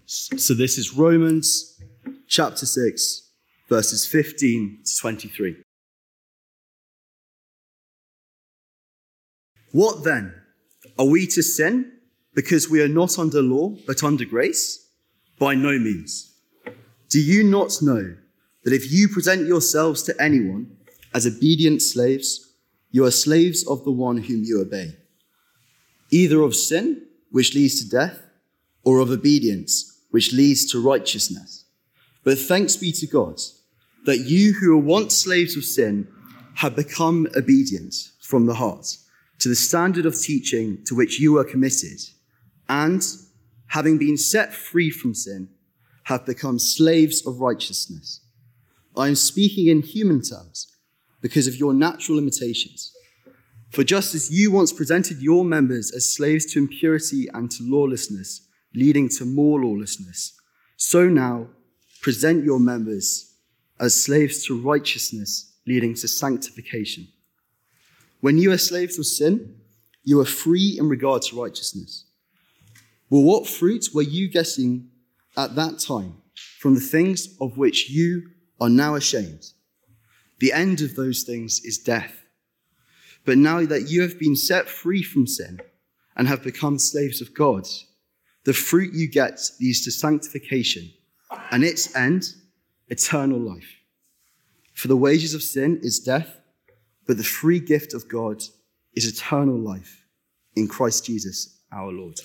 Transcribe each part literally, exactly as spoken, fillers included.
So this is Romans chapter six, verses fifteen to twenty-three. What then? Are we to sin because we are not under law, but under grace? By no means. Do you not know that if you present yourselves to anyone as obedient slaves, you are slaves of the one whom you obey, either of sin, which leads to death, or of obedience, which leads to righteousness? But thanks be to God that you who were once slaves of sin have become obedient from the heart to the standard of teaching to which you were committed, and, having been set free from sin, have become slaves of righteousness. I am speaking in human terms because of your natural limitations. For just as you once presented your members as slaves to impurity and to lawlessness, leading to more lawlessness, so now present your members as slaves to righteousness, leading to sanctification. When you were slaves of sin, you were free in regard to righteousness. Well, what fruit were you getting at that time from the things of which you are now ashamed? The end of those things is death. But now that you have been set free from sin and have become slaves of God, the fruit you get leads to sanctification, and its end, eternal life. For the wages of sin is death, but the free gift of God is eternal life in Christ Jesus our Lord.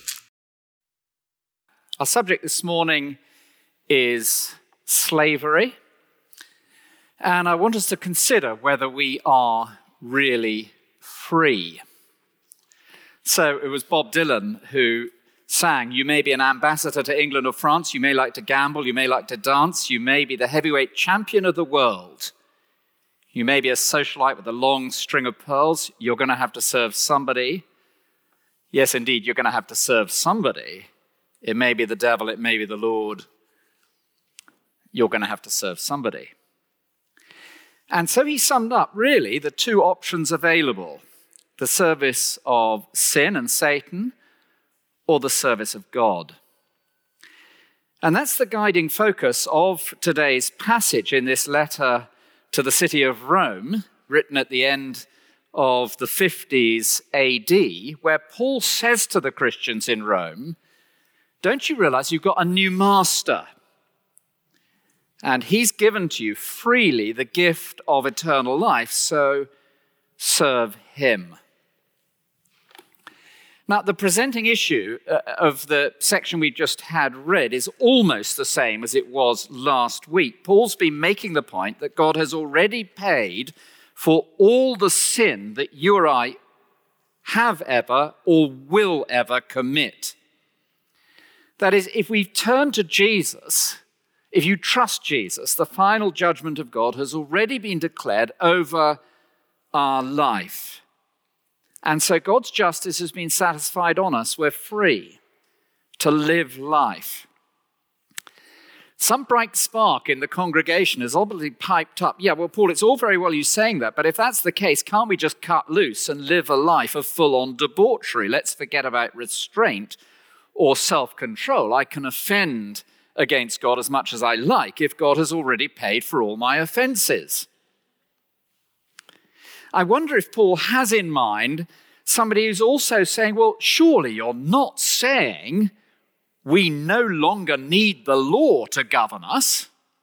Our subject this morning is slavery, and I want us to consider whether we are really free. So it was Bob Dylan who sang, "You may be an ambassador to England or France, you may like to gamble, you may like to dance, you may be the heavyweight champion of the world. You may be a socialite with a long string of pearls. You're going to have to serve somebody. Yes, indeed, you're going to have to serve somebody. It may be the devil, it may be the Lord. You're going to have to serve somebody." And so he summed up, really, the two options available: the service of sin and Satan, or the service of God. And that's the guiding focus of today's passage in this letter to the city of Rome, written at the end of the fifties A D, where Paul says to the Christians in Rome, don't you realize you've got a new master? And he's given to you freely the gift of eternal life, so serve him. Now, the presenting issue of the section we just had read is almost the same as it was last week. Paul's been making the point that God has already paid for all the sin that you or I have ever or will ever commit. That is, if we turn to Jesus, if you trust Jesus, the final judgment of God has already been declared over our life. And so God's justice has been satisfied on us. We're free to live life. Some bright spark in the congregation has obviously piped up. Yeah, well, Paul, it's all very well you saying that, but if that's the case, can't we just cut loose and live a life of full-on debauchery? Let's forget about restraint or self-control. I can offend against God as much as I like if God has already paid for all my offenses. I wonder if Paul has in mind somebody who's also saying, well, surely you're not saying we no longer need the law to govern us.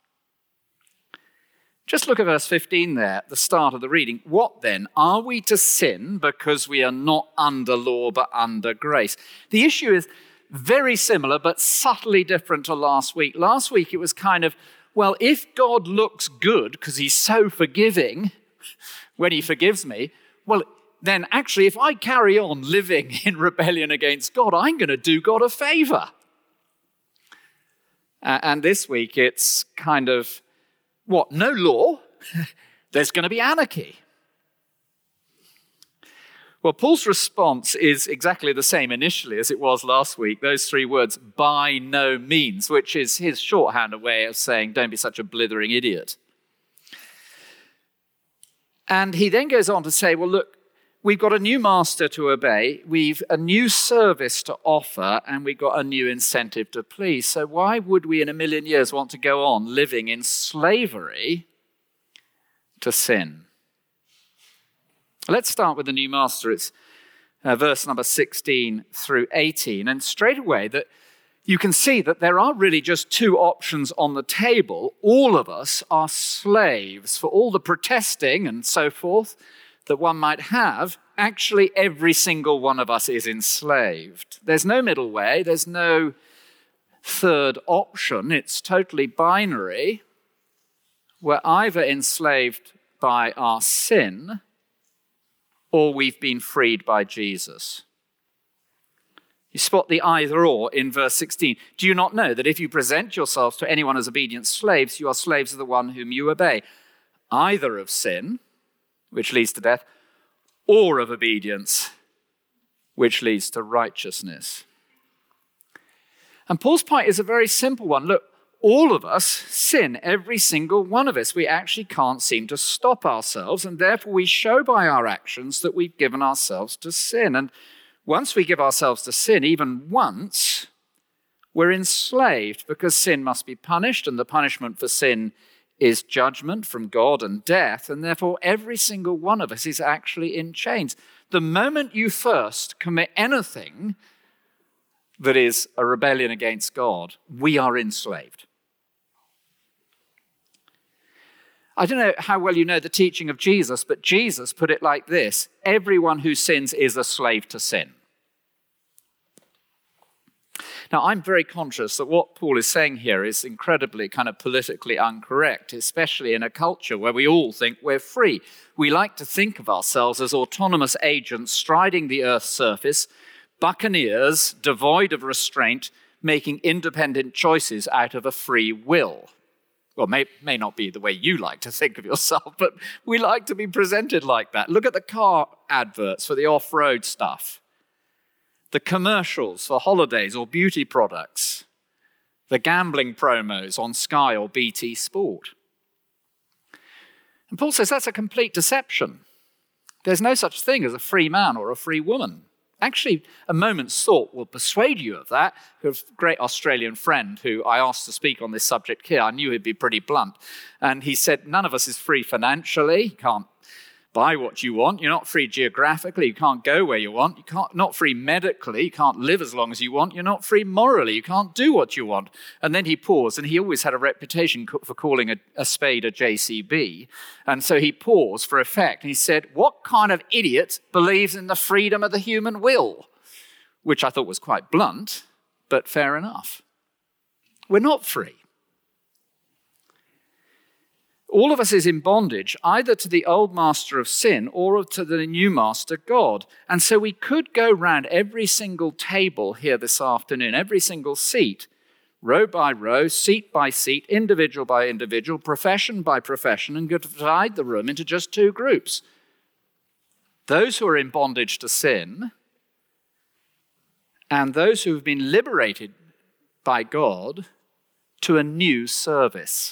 Just look at verse fifteen there at the start of the reading. What then? Are we to sin because we are not under law but under grace? The issue is very similar but subtly different to last week. Last week it was kind of, well, if God looks good because he's so forgiving when he forgives me, well, then actually if I carry on living in rebellion against God, I'm going to do God a favor. Uh, and this week it's kind of, what, no law? There's going to be anarchy. Well, Paul's response is exactly the same initially as it was last week. Those three words, by no means, which is his shorthand way of saying, don't be such a blithering idiot. And he then goes on to say, well, look, we've got a new master to obey, we've a new service to offer, and we've got a new incentive to please. So why would we in a million years want to go on living in slavery to sin? Let's start with the new master. It's uh, verse number sixteen through eighteen. And straight away that you can see that there are really just two options on the table. All of us are slaves for all the protesting and so forth that one might have. Actually, every single one of us is enslaved. There's no middle way. There's no third option. It's totally binary. We're either enslaved by our sin or we've been freed by Jesus. You spot the either or in verse sixteen. Do you not know that if you present yourselves to anyone as obedient slaves, you are slaves of the one whom you obey, either of sin, which leads to death, or of obedience, which leads to righteousness? And Paul's point is a very simple one. Look, all of us sin, every single one of us. We actually can't seem to stop ourselves, and therefore we show by our actions that we've given ourselves to sin. And once we give ourselves to sin, even once, we're enslaved because sin must be punished, and the punishment for sin is judgment from God and death, and therefore every single one of us is actually in chains. The moment you first commit anything that is a rebellion against God, we are enslaved. I don't know how well you know the teaching of Jesus, but Jesus put it like this: everyone who sins is a slave to sin. Now, I'm very conscious that what Paul is saying here is incredibly kind of politically incorrect, especially in a culture where we all think we're free. We like to think of ourselves as autonomous agents striding the earth's surface, buccaneers devoid of restraint, making independent choices out of a free will. Well, may, may not be the way you like to think of yourself, but we like to be presented like that. Look at the car adverts for the off-road stuff, the commercials for holidays or beauty products, the gambling promos on Sky or B T Sport. And Paul says that's a complete deception. There's no such thing as a free man or a free woman. Actually, a moment's thought will persuade you of that. I have a great Australian friend who I asked to speak on this subject here. I knew he'd be pretty blunt. And he said, none of us is free financially. You can't buy what you want. You're not free geographically. You can't go where you want. You can't not free medically. You can't live as long as you want. You're not free morally. You can't do what you want. And then he paused, and he always had a reputation for calling a, a spade a J C B. And so he paused for effect, and he said, what kind of idiot believes in the freedom of the human will? Which I thought was quite blunt, but fair enough. We're not free. All of us is in bondage, either to the old master of sin or to the new master, God. And so we could go round every single table here this afternoon, every single seat, row by row, seat by seat, individual by individual, profession by profession, and divide the room into just two groups. Those who are in bondage to sin and those who have been liberated by God to a new service.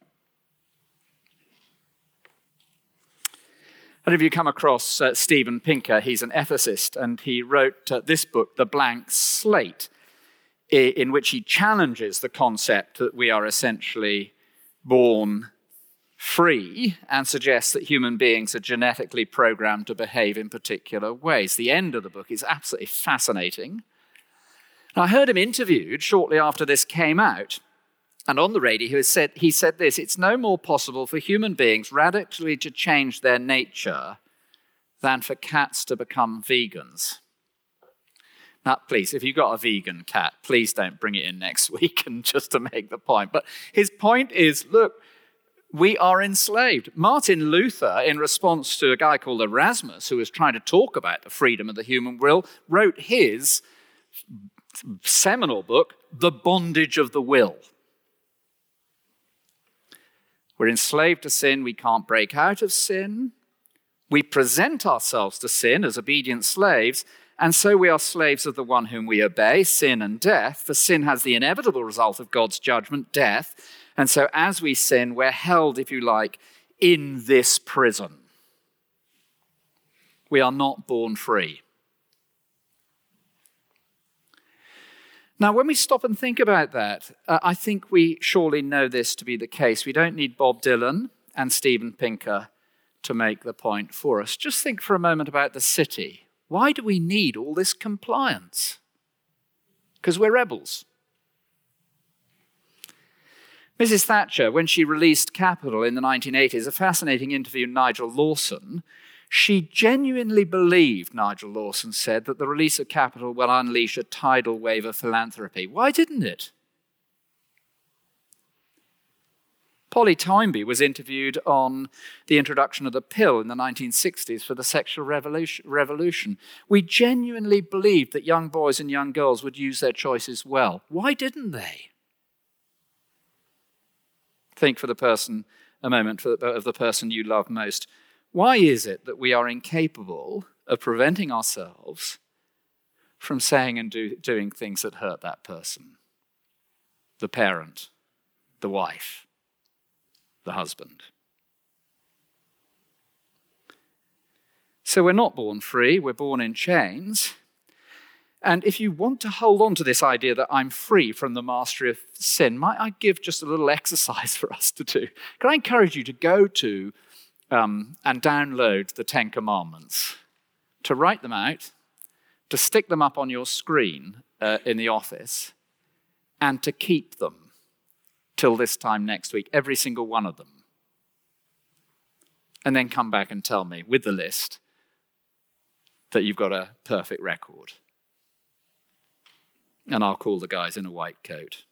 I don't know if you come across uh, Steven Pinker. He's an ethicist, and he wrote uh, this book, The Blank Slate, I- in which he challenges the concept that we are essentially born free and suggests that human beings are genetically programmed to behave in particular ways. The end of the book is absolutely fascinating. And I heard him interviewed shortly after this came out. And on the radio, he said, he said this: it's no more possible for human beings radically to change their nature than for cats to become vegans. Now, please, if you've got a vegan cat, please don't bring it in next week and just to make the point. But his point is, look, we are enslaved. Martin Luther, in response to a guy called Erasmus, who was trying to talk about the freedom of the human will, wrote his seminal book, The Bondage of the Will. We're enslaved to sin. We can't break out of sin. We present ourselves to sin as obedient slaves, and so we are slaves of the one whom we obey, sin and death, for sin has the inevitable result of God's judgment, death. And so as we sin, we're held, if you like, in this prison. We are not born free. Now, when we stop and think about that, uh, I think we surely know this to be the case. We don't need Bob Dylan and Steven Pinker to make the point for us. Just think for a moment about the city. Why do we need all this compliance? Because we're rebels. Missus Thatcher, when she released Capital in the nineteen eighties, a fascinating interview with Nigel Lawson, she genuinely believed, Nigel Lawson said, that the release of Capital will unleash a tidal wave of philanthropy. Why didn't it? Polly Toynbee was interviewed on the introduction of the pill in the nineteen sixties for the sexual revolution. We genuinely believed that young boys and young girls would use their choices well. Why didn't they? Think for the person, a moment, for the, of the person you love most. Why is it that we are incapable of preventing ourselves from saying and do, doing things that hurt that person? The parent, the wife, the husband. So we're not born free, we're born in chains. And if you want to hold on to this idea that I'm free from the mastery of sin, might I give just a little exercise for us to do? Can I encourage you to go to um, and download the Ten Commandments, to write them out, to stick them up on your screen uh, in the office, and to keep them till this time next week, every single one of them. And then come back and tell me with the list that you've got a perfect record. And I'll call the guys in a white coat.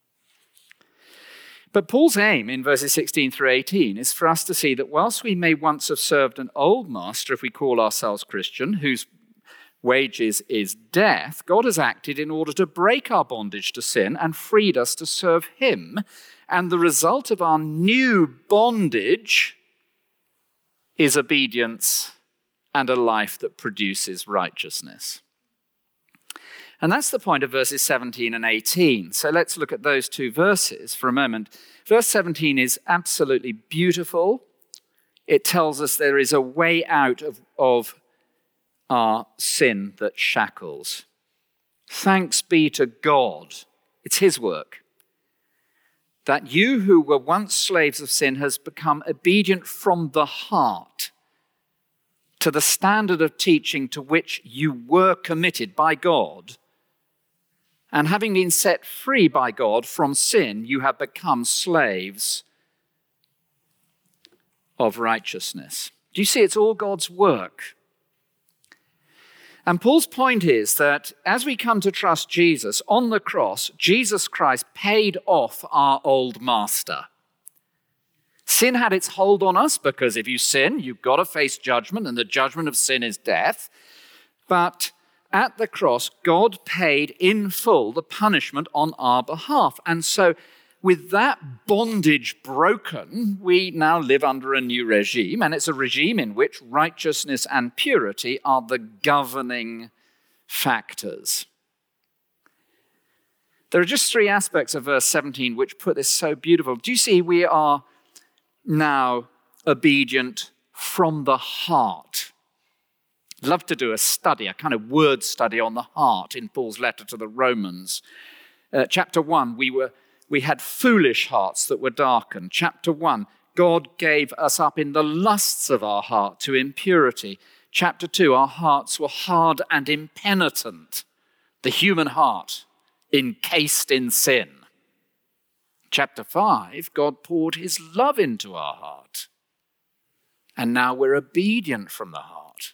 But Paul's aim in verses sixteen through eighteen is for us to see that whilst we may once have served an old master, if we call ourselves Christian, whose wages is death, God has acted in order to break our bondage to sin and freed us to serve him. And the result of our new bondage is obedience and a life that produces righteousness. And that's the point of verses seventeen and eighteen. So let's look at those two verses for a moment. Verse seventeen is absolutely beautiful. It tells us there is a way out of, of our sin that shackles. Thanks be to God. It's his work. That you who were once slaves of sin has become obedient from the heart to the standard of teaching to which you were committed by God. And having been set free by God from sin, you have become slaves of righteousness. Do you see? It's all God's work. And Paul's point is that as we come to trust Jesus on the cross, Jesus Christ paid off our old master. Sin had its hold on us because if you sin, you've got to face judgment, and the judgment of sin is death. But at the cross, God paid in full the punishment on our behalf. And so with that bondage broken, we now live under a new regime, and it's a regime in which righteousness and purity are the governing factors. There are just three aspects of verse seventeen which put this so beautiful. Do you see? We are now obedient from the heart. I'd love to do a study, a kind of word study on the heart in Paul's letter to the Romans. Uh, chapter one, we were we had foolish hearts that were darkened. Chapter one, God gave us up in the lusts of our heart to impurity. Chapter two, our hearts were hard and impenitent. The human heart encased in sin. Chapter five, God poured his love into our heart. And now we're obedient from the heart.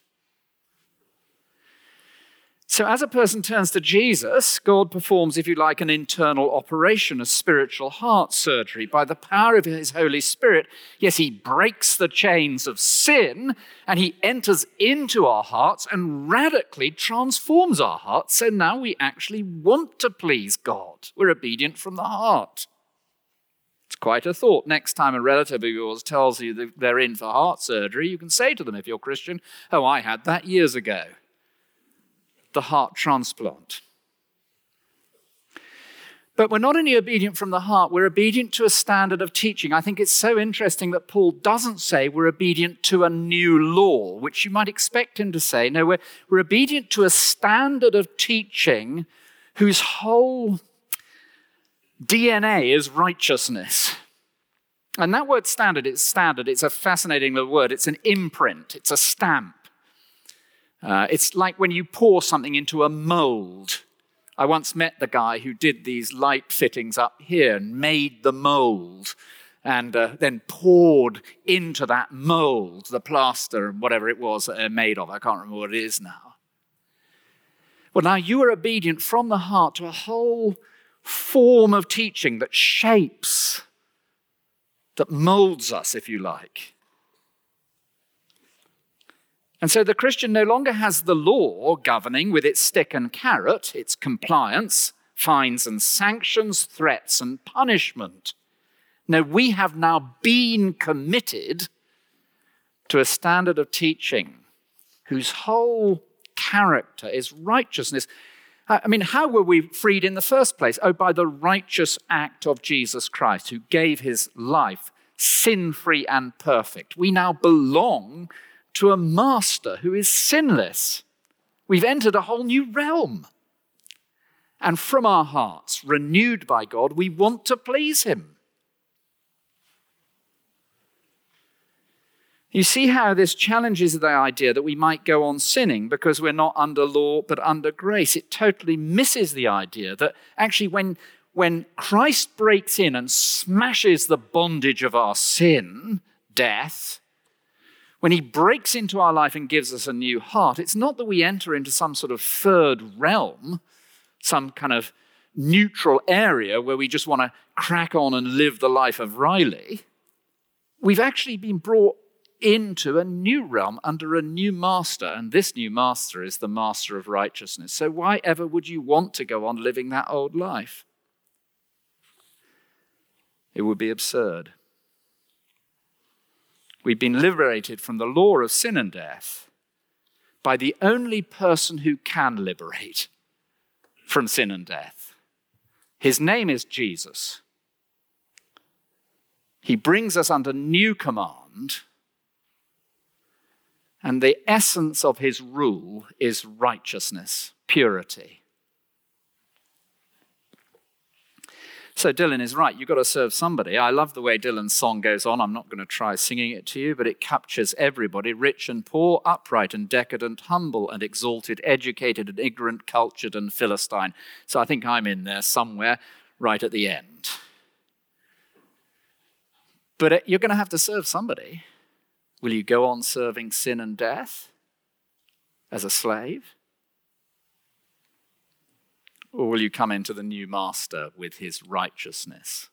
So as a person turns to Jesus, God performs, if you like, an internal operation, a spiritual heart surgery. By the power of his Holy Spirit, yes, he breaks the chains of sin and he enters into our hearts and radically transforms our hearts. So now we actually want to please God. We're obedient from the heart. It's quite a thought. Next time a relative of yours tells you that they're in for heart surgery, you can say to them, if you're Christian, oh, I had that years ago. The heart transplant. But we're not only obedient from the heart, we're obedient to a standard of teaching. I think it's so interesting that Paul doesn't say we're obedient to a new law, which you might expect him to say. No, we're, we're obedient to a standard of teaching whose whole D N A is righteousness. And that word standard, it's standard. It's a fascinating little word. It's an imprint. It's a stamp. Uh, it's like when you pour something into a mold. I once met the guy who did these light fittings up here and made the mold and uh, then poured into that mold the plaster and whatever it was that they're made of. I can't remember what it is now. Well, now you are obedient from the heart to a whole form of teaching that shapes, that molds us, if you like. And so the Christian no longer has the law governing with its stick and carrot, its compliance, fines and sanctions, threats and punishment. No, we have now been committed to a standard of teaching whose whole character is righteousness. I mean, how were we freed in the first place? Oh, by the righteous act of Jesus Christ, who gave his life sin-free and perfect. We now belong to a master who is sinless. We've entered a whole new realm. And from our hearts, renewed by God, we want to please him. You see how this challenges the idea that we might go on sinning because we're not under law but under grace. It totally misses the idea that actually when, when Christ breaks in and smashes the bondage of our sin, death, when he breaks into our life and gives us a new heart, it's not that we enter into some sort of third realm, some kind of neutral area where we just want to crack on and live the life of Riley. We've actually been brought into a new realm under a new master, and this new master is the master of righteousness. So why ever would you want to go on living that old life? It would be absurd. We've been liberated from the law of sin and death by the only person who can liberate from sin and death. His name is Jesus. He brings us under new command, and the essence of his rule is righteousness, purity. So Dylan is right, you've got to serve somebody. I love the way Dylan's song goes on. I'm not going to try singing it to you, but it captures everybody, rich and poor, upright and decadent, humble and exalted, educated and ignorant, cultured and Philistine. So I think I'm in there somewhere right at the end. But you're going to have to serve somebody. Will you go on serving sin and death as a slave? Or will you come into the new master with his righteousness?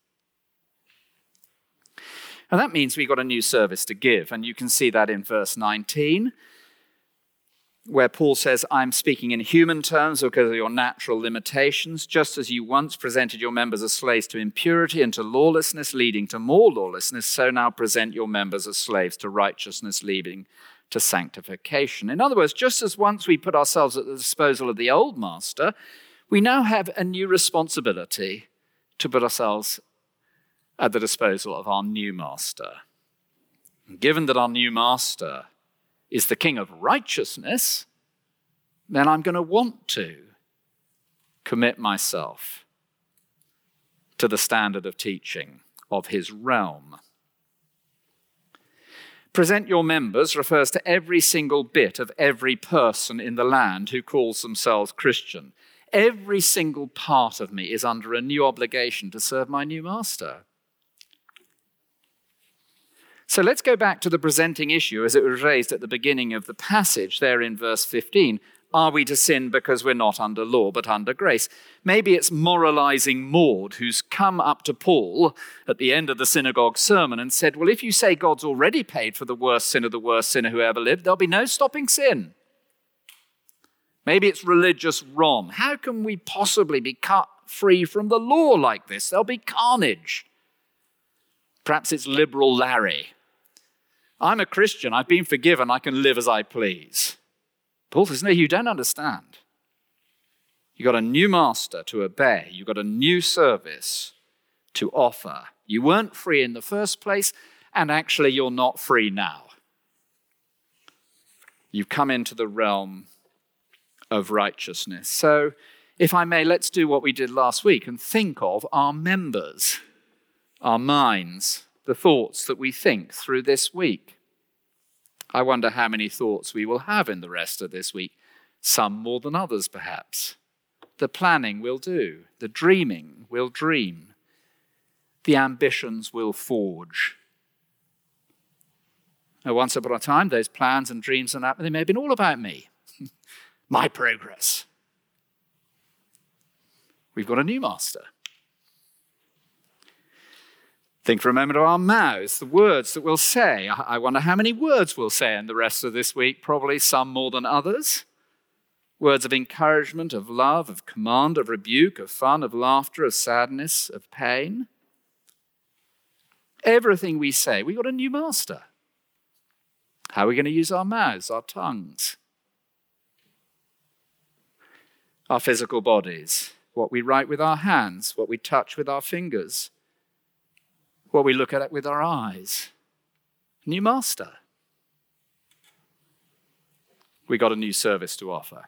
And that means we've got a new service to give. And you can see that in verse nineteen, where Paul says, I'm speaking in human terms because of your natural limitations, just as you once presented your members as slaves to impurity and to lawlessness, leading to more lawlessness, so now present your members as slaves to righteousness, leading to sanctification. In other words, just as once we put ourselves at the disposal of the old master, we now have a new responsibility to put ourselves at the disposal of our new master. And given that our new master is the King of righteousness, then I'm going to want to commit myself to the standard of teaching of his realm. Present your members refers to every single bit of every person in the land who calls themselves Christian. Every single part of me is under a new obligation to serve my new master. So let's go back to the presenting issue as it was raised at the beginning of the passage there in verse fifteen. Are we to sin because we're not under law but under grace? Maybe it's moralizing Maud who's come up to Paul at the end of the synagogue sermon and said, well, if you say God's already paid for the worst sin of the worst sinner who ever lived, there'll be no stopping sin. Maybe it's religious Rom. How can we possibly be cut free from the law like this? There'll be carnage. Perhaps it's liberal Larry. I'm a Christian. I've been forgiven. I can live as I please. Paul says, no, you don't understand. You've got a new master to obey. You've got a new service to offer. You weren't free in the first place, and actually you're not free now. You've come into the realm of righteousness. So, if I may, let's do what we did last week and think of our members, our minds, the thoughts that we think through this week. I wonder how many thoughts we will have in the rest of this week. Some more than others, perhaps. The planning we'll do. The dreaming we'll dream. The ambitions we'll forge. Now, once upon a time, those plans and dreams and that, they may have been all about me. My progress. We've got a new master. Think for a moment of our mouths, the words that we'll say. I wonder how many words we'll say in the rest of this week, probably some more than others. Words of encouragement, of love, of command, of rebuke, of fun, of laughter, of sadness, of pain. Everything we say, we've got a new master. How are we going to use our mouths, our tongues? Our physical bodies, what we write with our hands, what we touch with our fingers, what we look at with our eyes. New master. We got a new service to offer.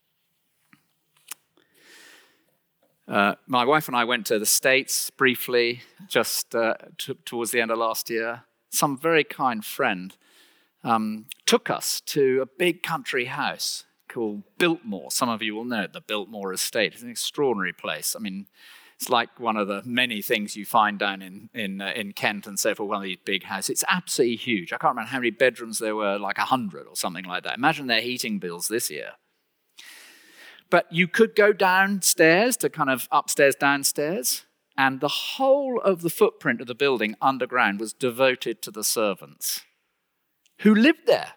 Uh, my wife and I went to the States briefly, just uh, t- towards the end of last year. Some very kind friend um, took us to a big country house called Biltmore. Some of you will know it, the Biltmore Estate. It's an extraordinary place. I mean, it's like one of the many things you find down in in, uh, in Kent and so forth, one of these big houses. It's absolutely huge. I can't remember how many bedrooms there were, like a hundred or something like that. Imagine their heating bills this year. But you could go downstairs to kind of upstairs, downstairs, and the whole of the footprint of the building underground was devoted to the servants who lived there.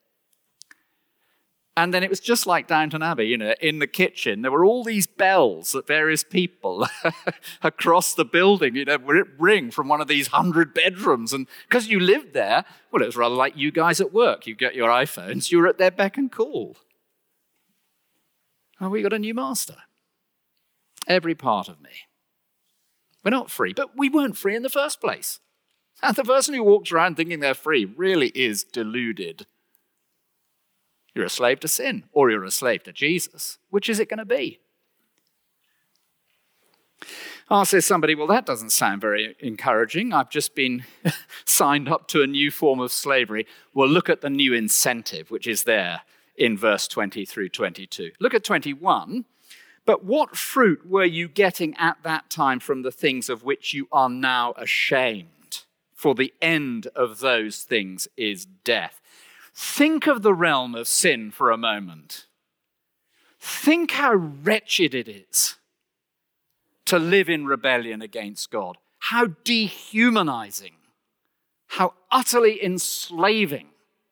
And then it was just like Downton Abbey, you know, in the kitchen, there were all these bells that various people across the building, you know, would ring from one of these hundred bedrooms. And because you lived there, well, it was rather like you guys at work. You get your iPhones, you were at their beck and call. Oh, we got a new master. Every part of me. We're not free, but we weren't free in the first place. And the person who walks around thinking they're free really is deluded. You're a slave to sin, or you're a slave to Jesus. Which is it going to be? Oh, says somebody, well, that doesn't sound very encouraging. I've just been signed up to a new form of slavery. Well, look at the new incentive, which is there in verse twenty through twenty-two. Look at twenty-one. But what fruit were you getting at that time from the things of which you are now ashamed? For the end of those things is death. Think of the realm of sin for a moment. Think how wretched it is to live in rebellion against God. How dehumanizing. How utterly enslaving.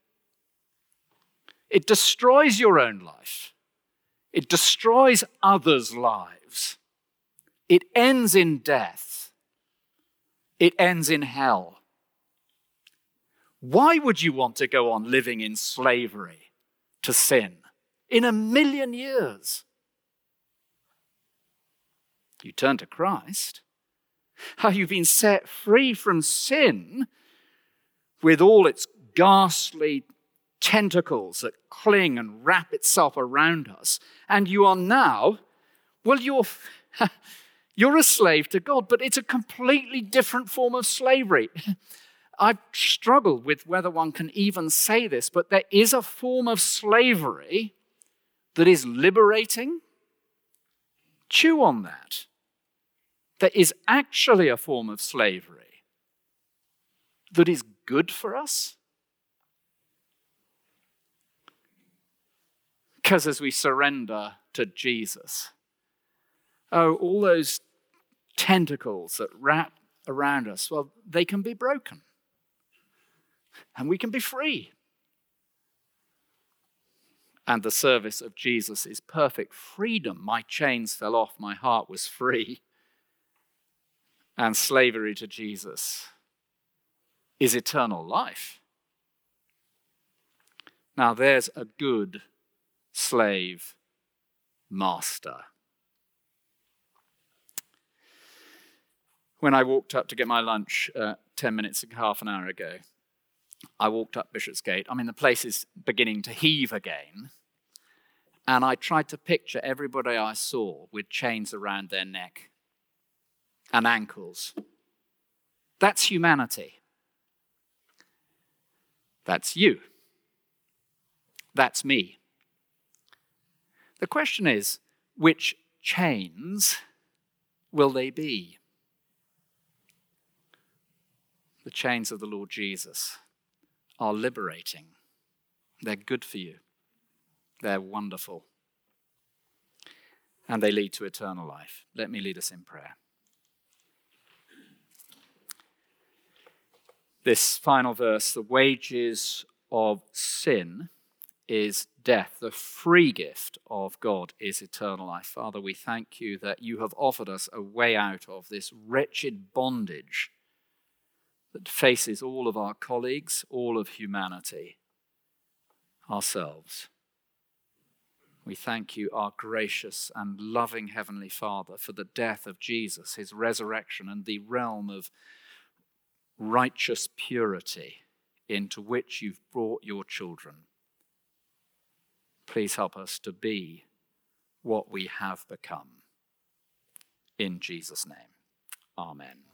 It destroys your own life. It destroys others' lives. It ends in death. It ends in hell. Why would you want to go on living in slavery to sin in a million years? You turn to Christ. How you've been set free from sin with all its ghastly tentacles that cling and wrap itself around us. And you are now, well, you're, you're a slave to God, but it's a completely different form of slavery. I've struggled with whether one can even say this, but there is a form of slavery that is liberating. Chew on that. There is actually a form of slavery that is good for us. Because as we surrender to Jesus, oh, all those tentacles that wrap around us, well, they can be broken. And we can be free. And the service of Jesus is perfect freedom. My chains fell off, my heart was free. And slavery to Jesus is eternal life. Now there's a good slave master. When I walked up to get my lunch uh, ten minutes, half an hour ago, I walked up Bishopsgate. I mean, the place is beginning to heave again. And I tried to picture everybody I saw with chains around their neck and ankles. That's humanity. That's you. That's me. The question is, which chains will they be? The chains of the Lord Jesus are liberating. They're good for you. They're wonderful. And they lead to eternal life. Let me lead us in prayer. This final verse, the wages of sin is death. The free gift of God is eternal life. Father, we thank you that you have offered us a way out of this wretched bondage that faces all of our colleagues, all of humanity, ourselves. We thank you, our gracious and loving Heavenly Father, for the death of Jesus, his resurrection, and the realm of righteous purity into which you've brought your children. Please help us to be what we have become. In Jesus' name, amen.